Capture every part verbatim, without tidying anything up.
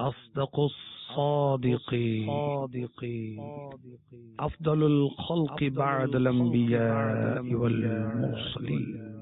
أصدق الصادقين أفضل الخلق بعد الأنبياء والمرسلين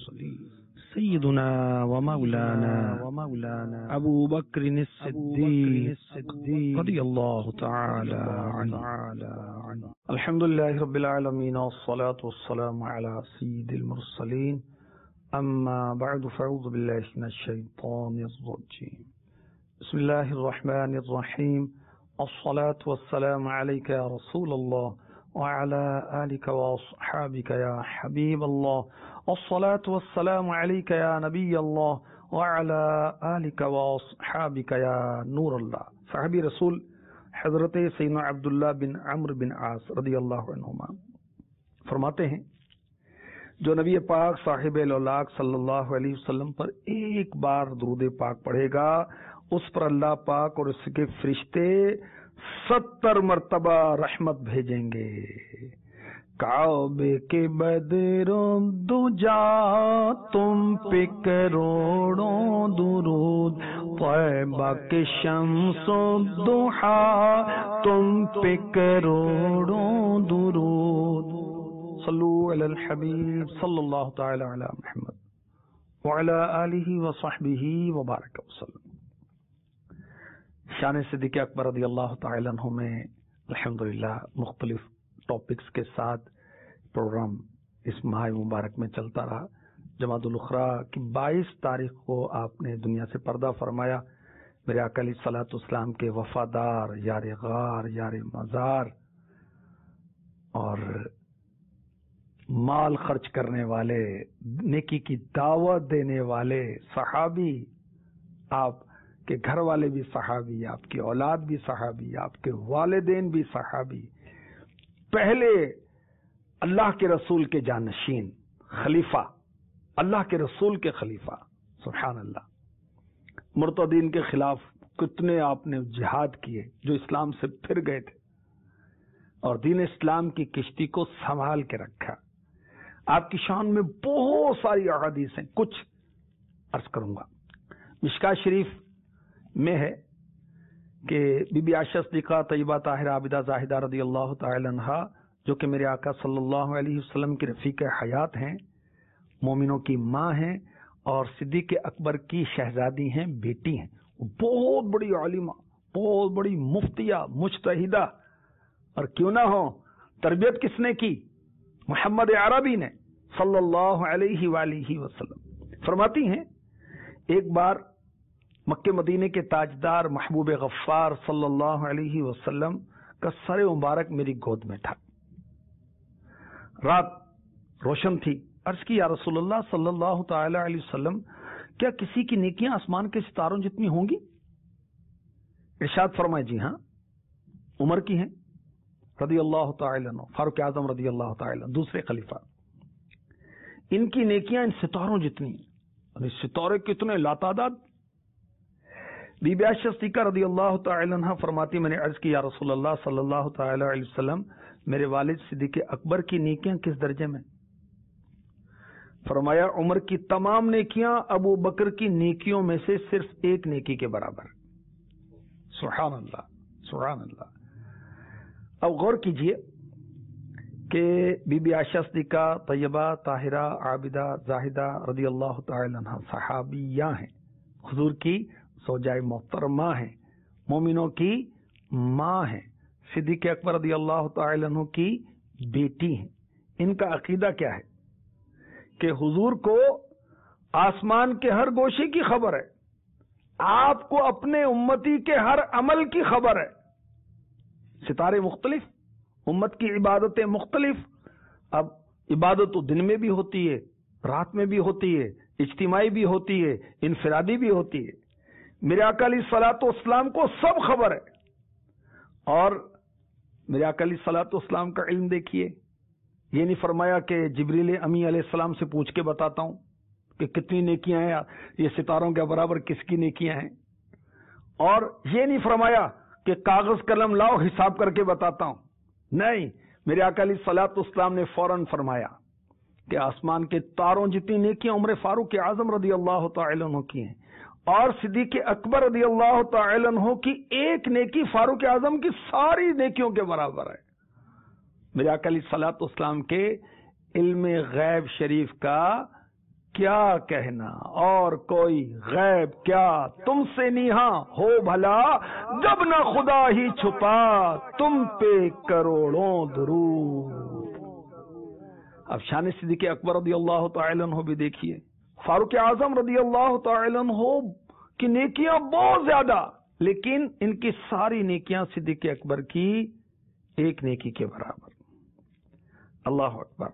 سيدنا ومولانا أبو بكر الصديق رضي الله تعالى عنه. الحمد لله رب العالمين والصلاة والسلام على سيد المرسلين. أما بعد فأعوذ بالله من الشيطان الرجيم. بسم الله الرحمن الرحيم. الصلاة والسلام عليك يا رسول الله وعلى آلك وأصحابك يا حبيب الله. الصلاة والسلام عليك يا نبي الله وعلى آلك وأصحابك يا نور الله. صحابی رسول حضرت سیدنا عبداللہ بن عمرو بن عاص رضی اللہ عنہما فرماتے ہیں، جو نبی پاک صاحب الاولاق صلی اللہ علیہ وسلم پر ایک بار درود پاک پڑھے گا، اس پر اللہ پاک اور اس کے فرشتے ستر مرتبہ رحمت بھیجیں گے. کعبے کے بدروں دجا تم پہ کروڑوں درود، طیبہ کے شمس و ضحا تم پہ کروڑوں درود. صلو علی الحبیب صلی اللہ تعالی علی محمد وعلی آلہ وصحبہ وبارک وسلم. شان صدیق اکبر رضی اللہ تعالی عنہ میں الحمدللہ مختلف ٹاپکس کے ساتھ پروگرام اس ماہ مبارک میں چلتا رہا. جمادی الاخری کی بائیس تاریخ کو آپ نے دنیا سے پردہ فرمایا. میرے آقا علیہ الصلوۃ والسلام کے وفادار، یار غار، یار مزار اور مال خرچ کرنے والے، نیکی کی دعوت دینے والے صحابی، آپ کے گھر والے بھی صحابی، آپ کی اولاد بھی صحابی، آپ کے والدین بھی صحابی، پہلے اللہ کے رسول کے جانشین، خلیفہ، اللہ کے رسول کے خلیفہ، سبحان اللہ. مرتدین کے خلاف کتنے آپ نے جہاد کیے جو اسلام سے پھر گئے تھے، اور دین اسلام کی کشتی کو سنبھال کے رکھا. آپ کی شان میں بہت ساری احادیث ہیں، کچھ عرض کروں گا. مشکاہ شریف میں ہے کہ بی بی عائشہ صدیقہ طیبہ طاہرہ عابدہ زاہدہ رضی اللہ تعالی عنہا، جو کہ میرے آقا صلی اللہ علیہ وسلم کی رفیق حیات ہیں، مومنوں کی ماں ہیں اور صدیق اکبر کی شہزادی ہیں، بیٹی ہیں. بہت بڑی عالمہ، بہت بڑی مفتیہ، مجتہدہ، اور کیوں نہ ہو تربیت کس نے کی؟ محمد عربی نے صلی اللہ علیہ وآلہ وسلم. فرماتی ہیں ایک بار مکہ مدینے کے تاجدار محبوب غفار صلی اللہ علیہ وسلم کا سر مبارک میری گود میں تھا. رات روشن تھی. عرض کی یا رسول اللہ صلی اللہ تعالی علیہ وسلم، کیا کسی کی نیکیاں آسمان کے ستاروں جتنی ہوں گی؟ ارشاد فرمائے جی ہاں، عمر کی ہیں رضی اللہ تعالی عنہ، فاروق اعظم رضی اللہ تعالی عنہ، دوسرے خلیفہ. ان کی نیکیاں ان ستاروں جتنی ہیں. ستارے کتنے لاتعداد. بی بی عائشہ صدیقہ رضی اللہ تعالی عنہ فرماتی، میں نے عرض کی یا رسول اللہ صلی اللہ تعالی علیہ وسلم، میرے والد صدیق اکبر کی نیکیاں کس درجے میں؟ فرمایا عمر کی تمام نیکیاں ابو بکر کی نیکیوں میں سے صرف ایک نیکی کے برابر. سبحان اللہ، سبحان اللہ. اب غور کیجئے کہ بی بی عائشہ صدیقہ طیبہ طاہرہ عابدہ زاہدہ رضی اللہ تعالی عنہ صحابیہ ہیں، حضور کی زوجہ محترمہ ہیں، مومنوں کی ماں ہیں، صدیق اکبر رضی اللہ تعالی عنہ کی بیٹی ہیں. ان کا عقیدہ کیا ہے کہ حضور کو آسمان کے ہر گوشے کی خبر ہے، آپ کو اپنے امتی کے ہر عمل کی خبر ہے. ستارے مختلف، امت کی عبادتیں مختلف. اب عبادت تو دن میں بھی ہوتی ہے، رات میں بھی ہوتی ہے، اجتماعی بھی ہوتی ہے، انفرادی بھی ہوتی ہے. میرے آقا علیہ الصلوۃ والسلام کو سب خبر ہے. اور میرے آقا علیہ الصلوۃ والسلام کا علم دیکھیے، یہ نہیں فرمایا کہ جبریل امی علیہ السلام سے پوچھ کے بتاتا ہوں کہ کتنی نیکیاں ہیں، یہ ستاروں کے برابر کس کی نیکیاں ہیں. اور یہ نہیں فرمایا کہ کاغذ قلم لاؤ حساب کر کے بتاتا ہوں. نہیں، میرے آقا علیہ الصلوۃ والسلام نے فوراً فرمایا کہ آسمان کے تاروں جتنی نیکیاں عمر فاروق اعظم رضی اللہ تعالی عنہ کی ہیں، اور صدیق اکبر رضی اللہ تعالی عنہ کی ایک نیکی فاروق اعظم کی ساری نیکیوں کے برابر ہے۔ میرے آقا علیہ الصلوۃ والسلام کے علم غیب شریف کا کیا کہنا، اور کوئی غیب کیا تم سے نیہا ہو بھلا، جب نہ خدا ہی چھپا تم پہ کروڑوں درود۔ اب شان صدیق اکبر رضی اللہ تعالی عنہ بھی دیکھیے، فاروق اعظم رضی اللہ تعالی عنہ کی نیکیاں بہت زیادہ، لیکن ان کی ساری نیکیاں صدیق اکبر کی ایک نیکی کے برابر۔ اللہ اکبر۔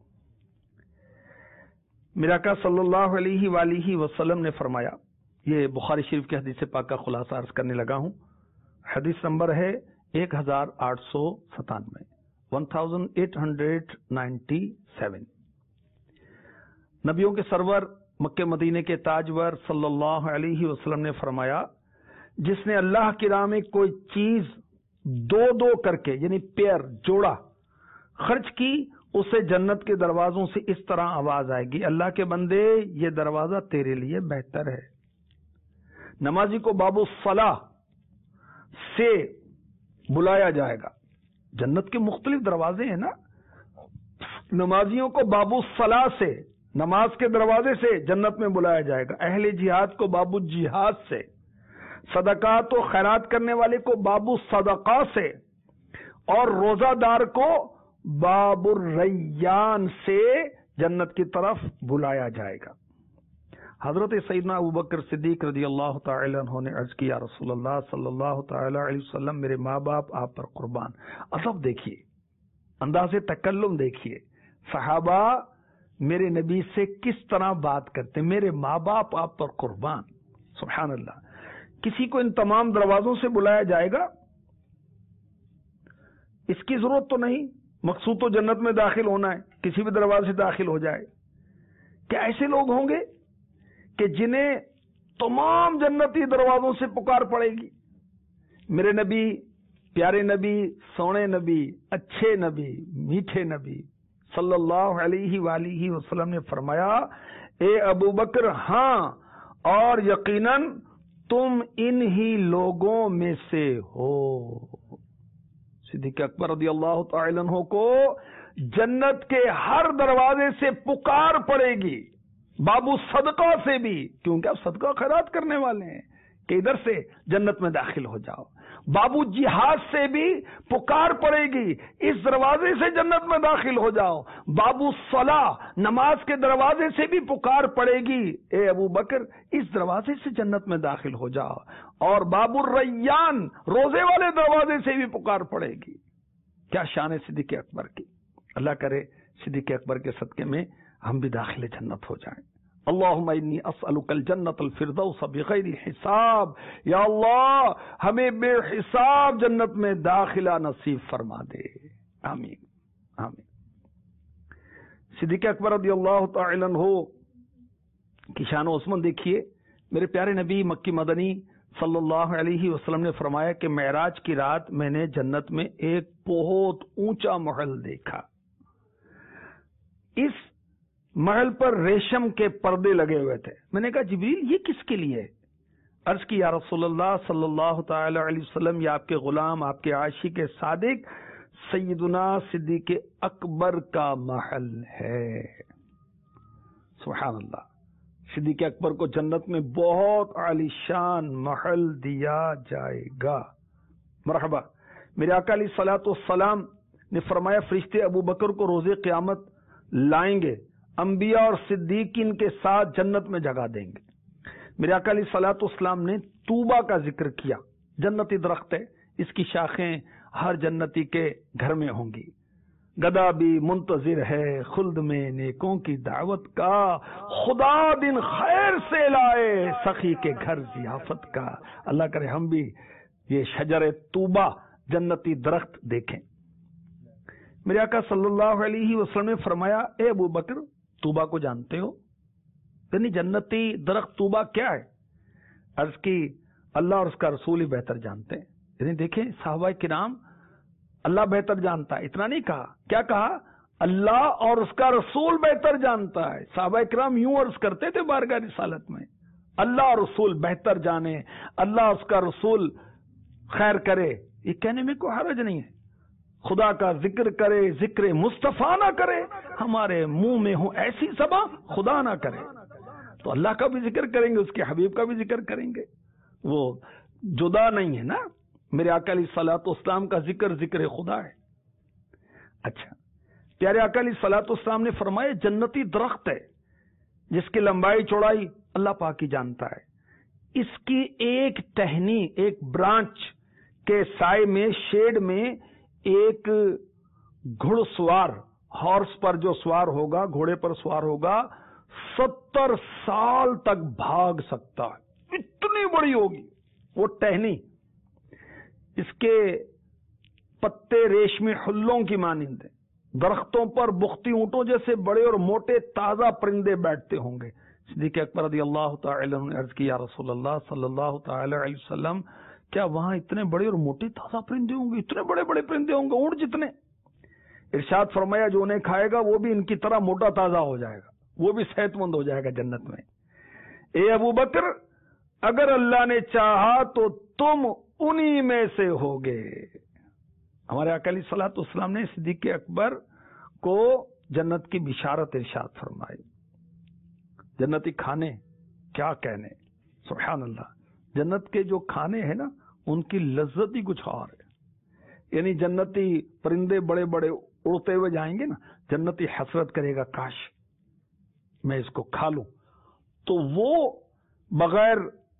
میرا آقا صلی اللہ علیہ وآلہ وسلم نے فرمایا، یہ بخاری شریف کی حدیث پاک کا خلاصہ عرض کرنے لگا ہوں۔ حدیث نمبر ہے ایک ہزار آٹھ سو ستانوے one thousand eight hundred ninety seven. نبیوں کے سرور مکہ مدینے کے تاجور صلی اللہ علیہ وسلم نے فرمایا، جس نے اللہ کی راہ میں کوئی چیز دو دو کر کے یعنی پیر جوڑا خرچ کی، اسے جنت کے دروازوں سے اس طرح آواز آئے گی، اللہ کے بندے یہ دروازہ تیرے لیے بہتر ہے۔ نمازی کو باب الصلاح سے بلایا جائے گا۔ جنت کے مختلف دروازے ہیں نا، نمازیوں کو باب الصلاح سے، نماز کے دروازے سے جنت میں بلایا جائے گا۔ اہل جہاد کو باب الجہاد سے، صدقات و خیرات کرنے والے کو باب الصدقہ سے، اور روزہ دار کو باب الریان سے جنت کی طرف بلایا جائے گا۔ حضرت سیدنا ابوبکر صدیق رضی اللہ تعالی عنہ نے عرض کیا، رسول اللہ صلی اللہ تعالی علیہ وسلم میرے ماں باپ آپ پر قربان۔ ادب دیکھیے، انداز تکلم دیکھیے، صحابہ میرے نبی سے کس طرح بات کرتے، میرے ماں باپ آپ پر قربان۔ سبحان اللہ۔ کسی کو ان تمام دروازوں سے بلایا جائے گا، اس کی ضرورت تو نہیں، مقصود تو جنت میں داخل ہونا ہے، کسی بھی دروازے سے داخل ہو جائے۔ کیا ایسے لوگ ہوں گے کہ جنہیں تمام جنتی دروازوں سے پکار پڑے گی؟ میرے نبی، پیارے نبی، سونے نبی، اچھے نبی، میٹھے نبی صلی اللہ علیہ وآلہ وسلم نے فرمایا، اے ابو بکر، ہاں اور یقیناً تم انہی لوگوں میں سے ہو۔ صدیق اکبر رضی اللہ تعالی عنہ کو جنت کے ہر دروازے سے پکار پڑے گی، بابو صدقہ سے بھی، کیونکہ آپ صدقہ خیرات کرنے والے ہیں کہ ادھر سے جنت میں داخل ہو جاؤ۔ بابو جہاد سے بھی پکار پڑے گی، اس دروازے سے جنت میں داخل ہو جاؤ۔ بابو صلاح، نماز کے دروازے سے بھی پکار پڑے گی، اے ابو بکر اس دروازے سے جنت میں داخل ہو جاؤ۔ اور باب الریان، روزے والے دروازے سے بھی پکار پڑے گی۔ کیا شان ہے صدیق اکبر کی! اللہ کرے صدیق اکبر کے صدقے میں ہم بھی داخل جنت ہو جائیں۔ اللہم انی اسألک الجنت الفردوس بغیر حساب، یا اللہ ہمیں بے حساب جنت میں داخلہ نصیب فرما دے، آمین آمین۔ صدیق اکبر رضی اللہ تعالی عنہ کی شان و عظمت دیکھیے۔ میرے پیارے نبی مکی مدنی صلی اللہ علیہ وسلم نے فرمایا کہ معراج کی رات میں نے جنت میں ایک بہت اونچا محل دیکھا، اس محل پر ریشم کے پردے لگے ہوئے تھے۔ میں نے کہا جبریل یہ کس کے لیے؟ عرض کی یا رسول اللہ صلی اللہ تعالی علیہ وسلم، یہ آپ کے غلام، آپ کے عاشق صادق سیدنا صدیق اکبر کا محل ہے۔ سبحان اللہ۔ صدیق اکبر کو جنت میں بہت عالی شان محل دیا جائے گا۔ مرحبا۔ میرے آقا علیہ الصلوۃ والسلام نے فرمایا، فرشتے ابو بکر کو روز قیامت لائیں گے، انبیاء اور صدیقین کے ساتھ جنت میں جگہ دیں گے۔ میرے آقا علیہ الصلوۃ والسلام نے طوبہ کا ذکر کیا، جنتی درخت ہے، اس کی شاخیں ہر جنتی کے گھر میں ہوں گی۔ گدا بھی منتظر ہے خلد میں نیکوں کی دعوت کا، خدا دن خیر سے لائے سخی کے گھر ضیافت کا۔ اللہ کرے ہم بھی یہ شجر طوبہ جنتی درخت دیکھیں۔ میرے آقا صلی اللہ علیہ وسلم نے فرمایا، اے ابو بکر طوبہ کو جانتے ہو؟ یعنی جنتی درخت طوبہ کیا ہے؟ عرض کی اللہ اور اس کا رسول ہی بہتر جانتے ہیں۔ یعنی دیکھیں صحابہ کرام، اللہ بہتر جانتا ہے، اتنا نہیں کہا، کیا کہا؟ اللہ اور اس کا رسول بہتر جانتا ہے۔ صحابہ کرام یوں عرض کرتے تھے بارگاہ رسالت میں، اللہ رسول بہتر جانے، اللہ اس کا رسول خیر کرے، یہ کہنے میں کوئی حرج نہیں ہے۔ خدا کا ذکر کرے، ذکر مصطفیٰ نہ کرے، ہمارے منہ میں ہو ایسی زباں خدا نہ کرے، تو اللہ کا بھی ذکر کریں گے، اس کے حبیب کا بھی ذکر کریں گے، وہ جدا نہیں ہے نا۔ میرے آقا علیہ الصلوۃ والسلام کا ذکر ذکر خدا ہے۔ اچھا، پیارے آقا علیہ الصلوۃ والسلام نے فرمایا جنتی درخت ہے جس کی لمبائی چوڑائی اللہ پاک ہی جانتا ہے، اس کی ایک ٹہنی، ایک برانچ کے سائے میں، شیڈ میں ایک گھڑ سوار، ہارس پر جو سوار ہوگا، گھوڑے پر سوار ہوگا، ستر سال تک بھاگ سکتا ہے، اتنی بڑی ہوگی وہ ٹہنی۔ اس کے پتے ریشمی حلوں کی مانند ہیں، درختوں پر بختی اونٹوں جیسے بڑے اور موٹے تازہ پرندے بیٹھتے ہوں گے۔ صدیق اکبر رضی اللہ تعالی عنہ نے عرض کی، یا رسول اللہ صلی اللہ تعالی علیہ وسلم، کیا وہاں اتنے بڑے اور موٹے تازہ پرندے ہوں گے؟ اتنے بڑے بڑے پرندے ہوں گے، اونٹ جتنے؟ ارشاد فرمایا جو انہیں کھائے گا وہ بھی ان کی طرح موٹا تازہ ہو جائے گا، وہ بھی صحت مند ہو جائے گا جنت میں۔ اے ابو بکر، اگر اللہ نے چاہا تو تم انہی میں سے ہوگے۔ ہمارے آقا علیہ الصلوۃ والسلام نے صدیق اکبر کو جنت کی بشارت ارشاد فرمائی۔ جنتی کھانے کیا کہنے، سبحان اللہ۔ جنت کے جو کھانے ہیں نا، ان کی لذت ہی کچھ اور ہے۔ یعنی جنتی پرندے بڑے بڑے اڑتے ہوئے جائیں گے نا، جنتی حسرت کرے گا کاش میں اس کو کھا لوں، تو وہ بغیر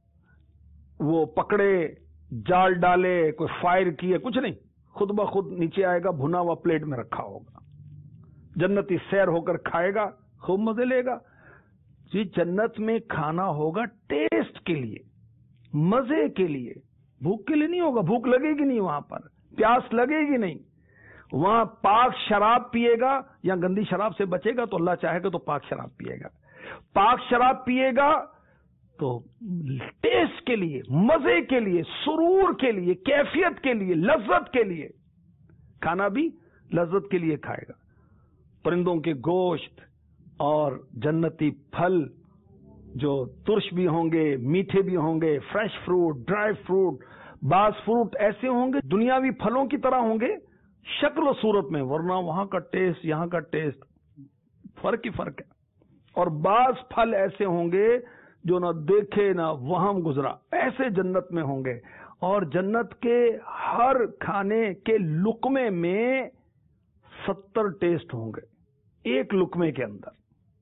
وہ پکڑے، جال ڈالے، کوئی فائر کیے، کچھ نہیں، خود بخود نیچے آئے گا، بھنا ہوا پلیٹ میں رکھا ہوگا، جنتی سیر ہو کر کھائے گا، خوب مزے لے گا۔ جی جنت میں کھانا ہوگا ٹیسٹ کے لیے، مزے کے لیے، بھوک کے لیے نہیں ہوگا، بھوک لگے گی نہیں، وہاں پر پیاس لگے گی نہیں۔ وہاں پاک شراب پیے گا یا گندی شراب سے بچے گا تو اللہ چاہے گا تو پاک شراب پیے گا، پاک شراب پیے گا تو ٹیسٹ کے لیے، مزے کے لیے، سرور کے لیے، کیفیت کے لیے، لذت کے لیے، کھانا بھی لذت کے لیے کھائے گا۔ پرندوں کے گوشت اور جنتی پھل جو ترش بھی ہوں گے، میٹھے بھی ہوں گے، فریش فروٹ، ڈرائی فروٹ، بعض فروٹ ایسے ہوں گے دنیاوی پھلوں کی طرح ہوں گے شکل و صورت میں، ورنہ وہاں کا ٹیسٹ یہاں کا ٹیسٹ فرق ہی فرق ہے۔ اور بعض پھل ایسے ہوں گے جو نہ دیکھے نہ وہم گزرا، ایسے جنت میں ہوں گے۔ اور جنت کے ہر کھانے کے لقمے میں ستر ٹیسٹ ہوں گے ایک لقمے کے اندر۔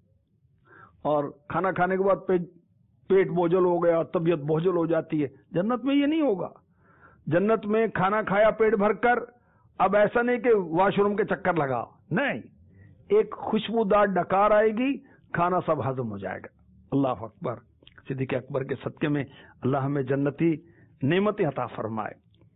اور کھانا کھانے کے بعد پیٹ پیٹ بوجھل ہو گیا، طبیعت بوجھل ہو جاتی ہے، جنت میں یہ نہیں ہوگا۔ جنت میں کھانا کھایا پیٹ بھر کر، اب ایسا نہیں کہ واش روم کے چکر لگاؤ، نہیں، ایک خوشبودار ڈکار آئے گی، کھانا سب ہضم ہو جائے گا۔ اللہ اکبر۔ صدیق اکبر کے صدقے میں اللہ ہمیں جنتی نعمتیں عطا فرمائے۔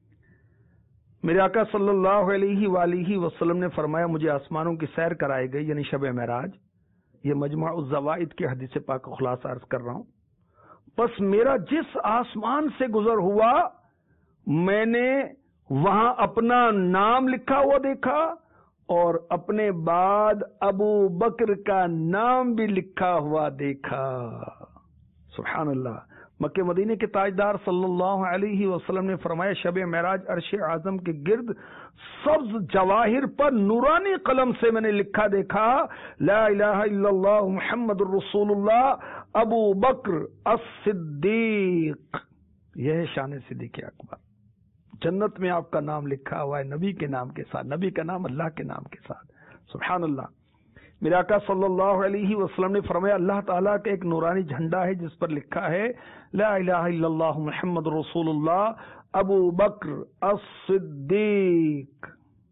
میرے آقا صلی اللہ علیہ وآلہ وسلم نے فرمایا مجھے آسمانوں کی سیر کرائی گئی، یعنی شب معراج، یہ مجمع الزوائد کے حدیث پاک کا خلاصہ عرض کر رہا ہوں۔ پس میرا جس آسمان سے گزر ہوا، میں نے وہاں اپنا نام لکھا ہوا دیکھا اور اپنے بعد ابو بکر کا نام بھی لکھا ہوا دیکھا۔ سبحان اللہ۔ مکہ مدینے کے تاجدار صلی اللہ علیہ وسلم نے فرمایا شب معراج عرش اعظم کے گرد سبز جواہر پر نورانی قلم سے میں نے لکھا دیکھا، لا الہ الا اللہ محمد الرسول اللہ ابو بکر الصدیق۔ یہ ہے شان صدیق اکبر۔ جنت میں آپ کا نام لکھا ہوا ہے نبی کے نام کے ساتھ، نبی کا نام اللہ کے نام کے ساتھ۔ سبحان اللہ۔ میرے آقا صلی اللہ علیہ وسلم نے فرمایا اللہ تعالیٰ کا ایک نورانی جھنڈا ہے جس پر لکھا ہے لا الہ الا اللہ محمد رسول اللہ ابو بکر الصدیق۔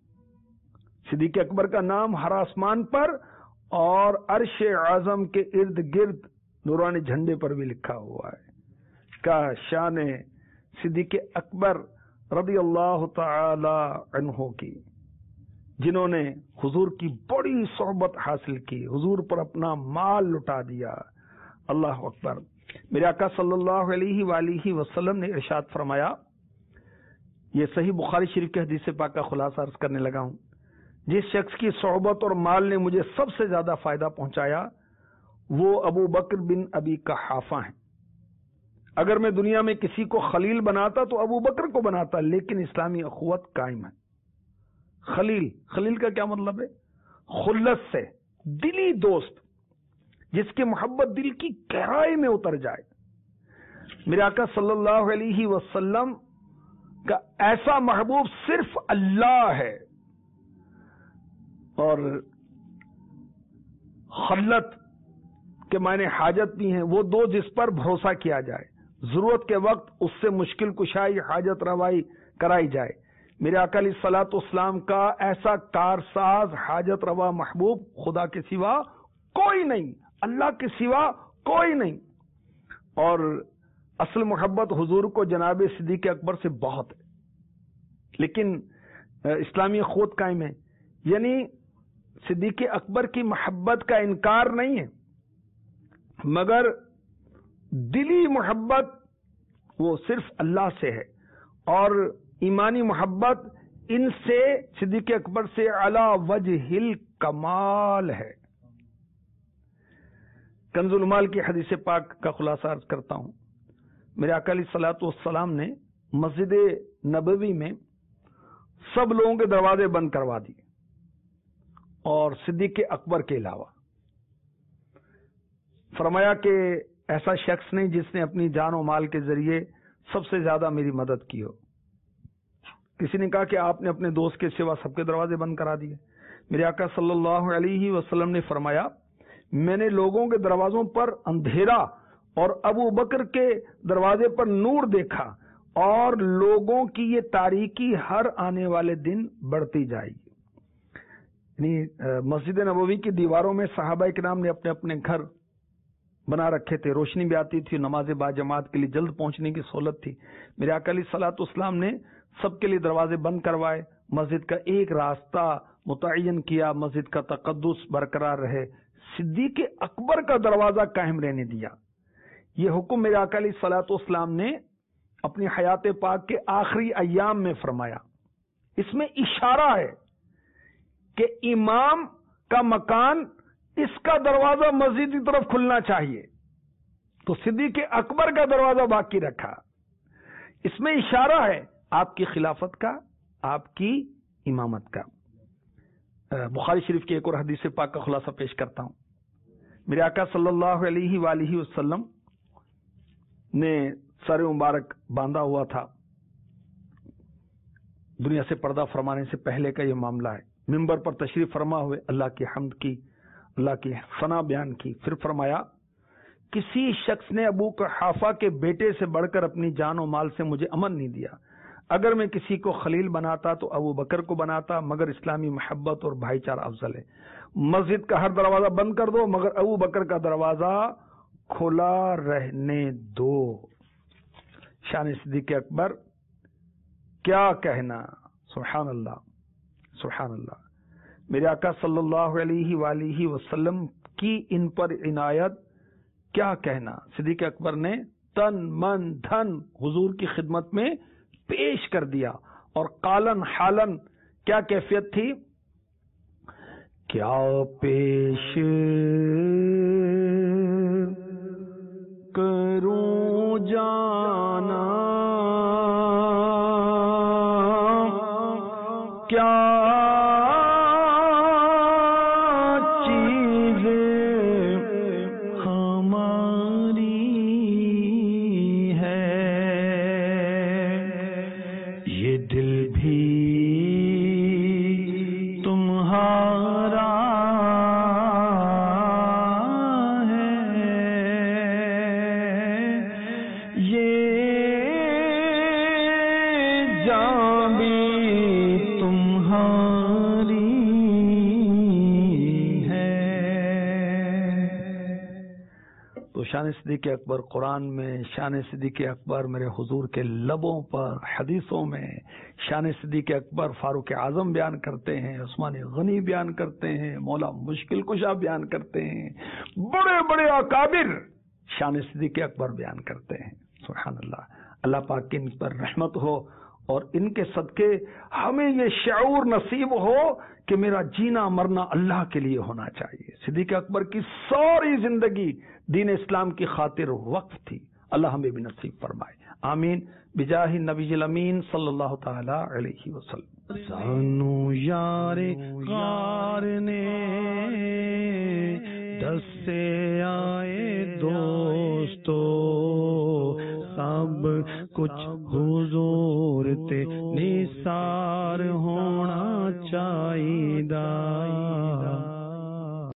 صدیق اکبر کا نام ہر آسمان پر اور عرش اعظم کے ارد گرد نورانی جھنڈے پر بھی لکھا ہوا ہے۔ کا شان صدیق اکبر رضی اللہ تعالی عنہ کی، جنہوں نے حضور کی بڑی صحبت حاصل کی، حضور پر اپنا مال لٹا دیا۔ اللہ اکبر۔ میرے آقا صلی اللہ علیہ وآلہ وسلم نے ارشاد فرمایا، یہ صحیح بخاری شریف کے حدیث پاک کا خلاصہ عرض کرنے لگا ہوں، جس شخص کی صحبت اور مال نے مجھے سب سے زیادہ فائدہ پہنچایا وہ ابو بکر بن ابی قحافہ ہیں۔ اگر میں دنیا میں کسی کو خلیل بناتا تو ابو بکر کو بناتا، لیکن اسلامی اخوت قائم ہے۔ خلیل خلیل کا کیا مطلب ہے؟ خلت سے، دلی دوست، جس کی محبت دل کی گہرائی میں اتر جائے۔ میرے آقا صلی اللہ علیہ وسلم کا ایسا محبوب صرف اللہ ہے، اور خلت کے معنی حاجت بھی ہیں، وہ دو جس پر بھروسہ کیا جائے، ضرورت کے وقت اس سے مشکل کشائی، حاجت روائی کرائی جائے۔ میرے آقا علیہ الصلوۃ والسلام کا ایسا کارساز، حاجت روا محبوب خدا کے سوا کوئی نہیں، اللہ کے سوا کوئی نہیں۔ اور اصل محبت حضور کو جناب صدیق اکبر سے بہت ہے، لیکن اسلامی اخوت قائم ہے، یعنی صدیق اکبر کی محبت کا انکار نہیں ہے، مگر دلی محبت وہ صرف اللہ سے ہے، اور ایمانی محبت ان سے صدیق اکبر سے علی وجہ الکمال ہے۔ کنز المال کی حدیث پاک کا خلاصہ عرض کرتا ہوں۔ میرے آقا علیہ الصلوۃ والسلام نے مسجد نبوی میں سب لوگوں کے دروازے بند کروا دیے، اور صدیق اکبر کے علاوہ۔ فرمایا کہ ایسا شخص نہیں جس نے اپنی جان و مال کے ذریعے سب سے زیادہ میری مدد کی ہو۔ کسی نے کہا کہ آپ نے اپنے دوست کے سوا سب کے دروازے بند کرا دیے۔ میرے آقا صلی اللہ علیہ وسلم نے فرمایا، میں نے لوگوں کے دروازوں پر اندھیرا اور ابو بکر کے دروازے پر نور دیکھا، اور لوگوں کی یہ تاریکی ہر آنے والے دن بڑھتی جائے گی۔ یعنی مسجد نبوی کی دیواروں میں صحابہ کرام نے اپنے اپنے گھر بنا رکھے تھے، روشنی بھی آتی تھی، نماز با جماعت کے لیے جلد پہنچنے کی سہولت تھی۔ میرے آقا علیہ الصلوۃ والسلام نے سب کے لیے دروازے بند کروائے، مسجد کا ایک راستہ متعین کیا، مسجد کا تقدس برقرار رہے، صدیق اکبر کا دروازہ قائم رہنے دیا۔ یہ حکم میرے آقا علیہ الصلوۃ والسلام نے اپنی حیات پاک کے آخری ایام میں فرمایا۔ اس میں اشارہ ہے کہ امام کا مکان، اس کا دروازہ مسجد کی طرف کھلنا چاہیے، تو صدیق اکبر کا دروازہ باقی رکھا۔ اس میں اشارہ ہے آپ کی خلافت کا، آپ کی امامت کا۔ بخاری شریف کی ایک اور حدیث پاک کا خلاصہ پیش کرتا ہوں۔ میرے آقا صلی اللہ علیہ وآلہ وسلم نے سر مبارک باندھا ہوا تھا، دنیا سے پردہ فرمانے سے پہلے کا یہ معاملہ ہے۔ منبر پر تشریف فرما ہوئے اللہ کی حمد کی، اللہ کی ثنا بیان کی، پھر فرمایا، کسی شخص نے ابو قحافہ کے بیٹے سے بڑھ کر اپنی جان و مال سے مجھے امن نہیں دیا۔ اگر میں کسی کو خلیل بناتا تو ابو بکر کو بناتا، مگر اسلامی محبت اور بھائی چارہ افضل ہے۔ مسجد کا ہر دروازہ بند کر دو، مگر ابو بکر کا دروازہ کھلا رہنے دو۔ شان صدیق اکبر کیا کہنا، سبحان اللہ سبحان اللہ۔ میرے آقا صلی اللہ علیہ وآلہ وسلم کی ان پر عنایت کیا کہنا۔ صدیق اکبر نے تن من دھن حضور کی خدمت میں پیش کر دیا، اور قالن حالن کیا کیفیت تھی؟ کیا پیش کروں جانا، کیا شان صدیق اکبر قرآن میں، شان صدیق اکبر میرے حضور کے لبوں پر حدیثوں میں، شان صدیق اکبر فاروق اعظم بیان کرتے ہیں، عثمان غنی بیان کرتے ہیں، مولا مشکل کشا بیان کرتے ہیں، بڑے بڑے اکابر شان صدیق اکبر بیان کرتے ہیں۔ سبحان اللہ۔ اللہ پاک کی ان پر رحمت ہو، اور ان کے صدقے ہمیں یہ شعور نصیب ہو کہ میرا جینا مرنا اللہ کے لیے ہونا چاہیے۔ صدیق اکبر کی ساری زندگی دین اسلام کی خاطر وقف تھی، اللہ ہمیں بھی نصیب فرمائے، آمین بجاہ نبی الامین صلی اللہ تعالی علیہ وسلم۔ سانو یار غار نے دسے آئے دوستو، سب کچھ حضور تے نثار ہونا چاہیدا۔